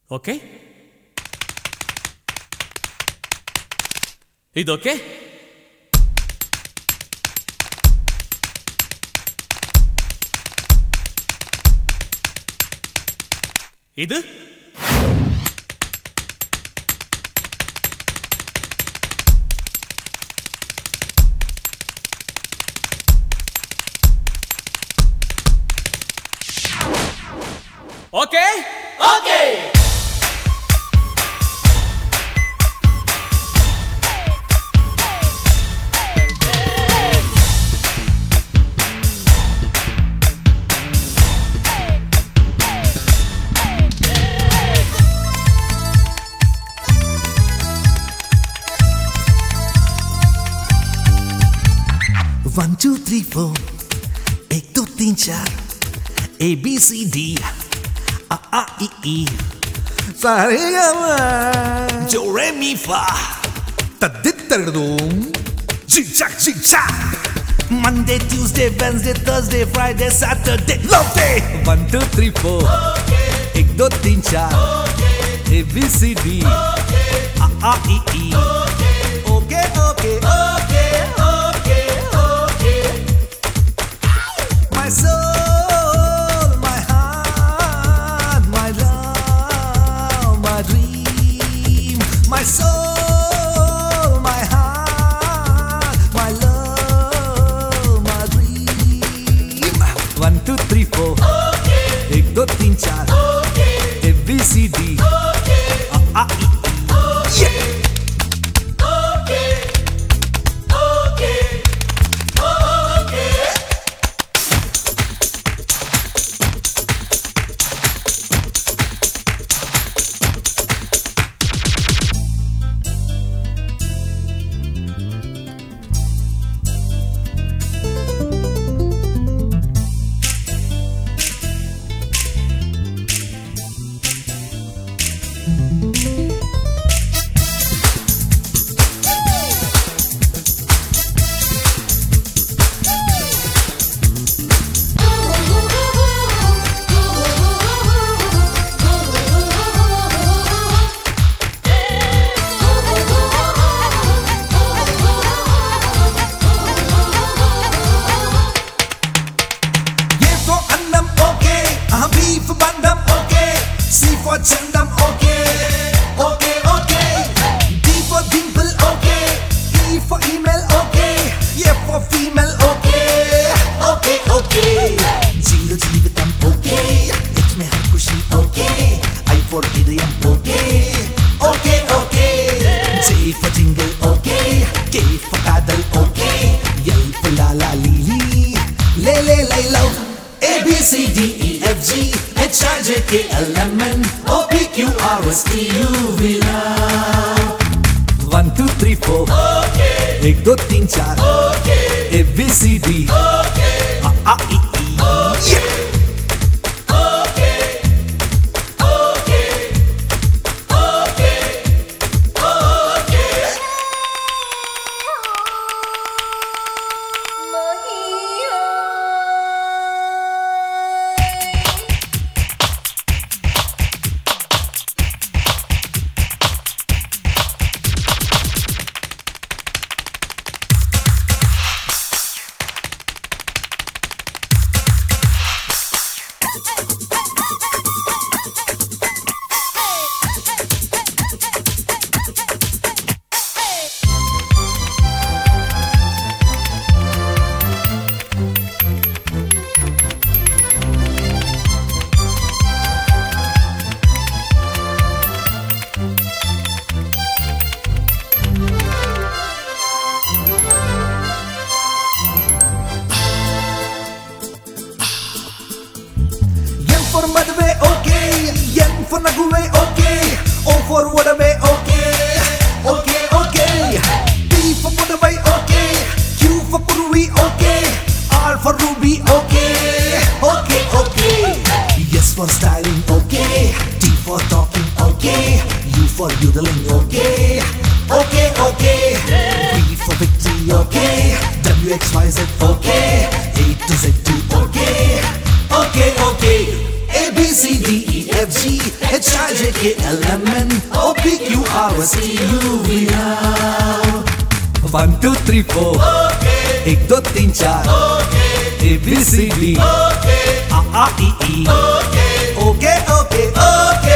Okay ఇదోకే ఇది okay okay One, two, three, four. एक दो तीन चार A B C D A A E E सारे गामा जो रे मी फा तद्दित तरदूम चिक चाक Monday, Tuesday, Wednesday, Thursday, Friday, Saturday, love day. 1, 2, 3, 4. एक दो तीन चार A B C D A A E E Okay, okay, okay. My soul, my heart, my love, my dream. My soul, my heart, my love, my dream. 1, 2, 3, 4. एक दो तीन चार A B C D A E E yeah. Chandam, okay, okay, okay. D for dimple, okay. E for email, okay. F for female, okay, okay, okay. Jingle jeevitam, okay. H mein har khushi, okay. I for idayam, okay, okay, okay. J for jingle, okay. K for kadal, okay. L for lala lili, le love. A B C D E F G H I J K L M N O P Q R S T U V love. 1, 2, 3, 4. Okay. एक दो तीन चार okay. A B C D okay. A A E E okay. Yeah. For Madhve, okay. N for Naguve, okay. O for Wadave, okay. Okay, okay. P for Pudavai, okay. Q for Puruvi, okay. R for Ruby, okay. Okay, okay. S for styling, okay. T for talking, okay. U for doodling, okay. Okay, okay. V for victory, okay. W, X, Y, Z, okay. A to Z, 2, okay. Okay, okay. A, B, C, D, E, F, G, H, H I J K L M N O P Q R S T U V R 1 2 3 4 1 2 3 4 A B C D A A E E Okay okay okay